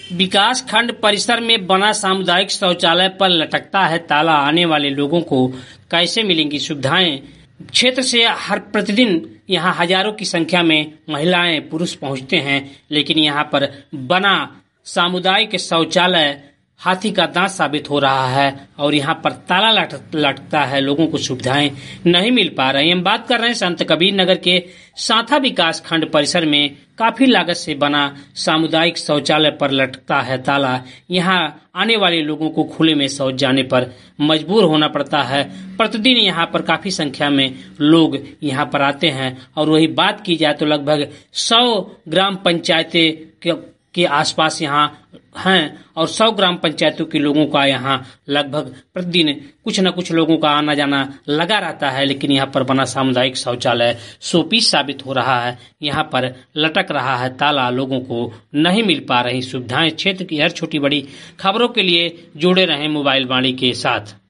विकास खंड परिसर में बना सामुदायिक शौचालय पर लटकता है ताला। आने वाले लोगों को कैसे मिलेंगी सुविधाएं? क्षेत्र से हर प्रतिदिन यहां हजारों की संख्या में महिलाएं पुरुष पहुंचते हैं, लेकिन यहां पर बना सामुदायिक शौचालय हाथी का दांत साबित हो रहा है और यहाँ पर ताला लटकता है। लोगों को सुविधाएं नहीं मिल पा रही। हम बात कर रहे हैं संत कबीर नगर के सांथा विकास खंड परिसर में काफी लागत से बना सामुदायिक शौचालय पर लटकता है ताला। यहाँ आने वाले लोगों को खुले में शौच जाने पर मजबूर होना पड़ता है। प्रतिदिन यहाँ पर काफी संख्या में लोग यहाँ पर आते हैं और वही बात की जाए तो लगभग 100 ग्राम पंचायतें के आसपास यहाँ हैं और 100 ग्राम पंचायतों के लोगों का यहाँ लगभग प्रतिदिन कुछ न कुछ लोगों का आना जाना लगा रहता है। लेकिन यहाँ पर बना सामुदायिक शौचालय शोपीस साबित हो रहा है। यहाँ पर लटक रहा है ताला। लोगों को नहीं मिल पा रही सुविधाएं। क्षेत्र की हर छोटी बड़ी खबरों के लिए जुड़े रहें मोबाइल वाणी के साथ।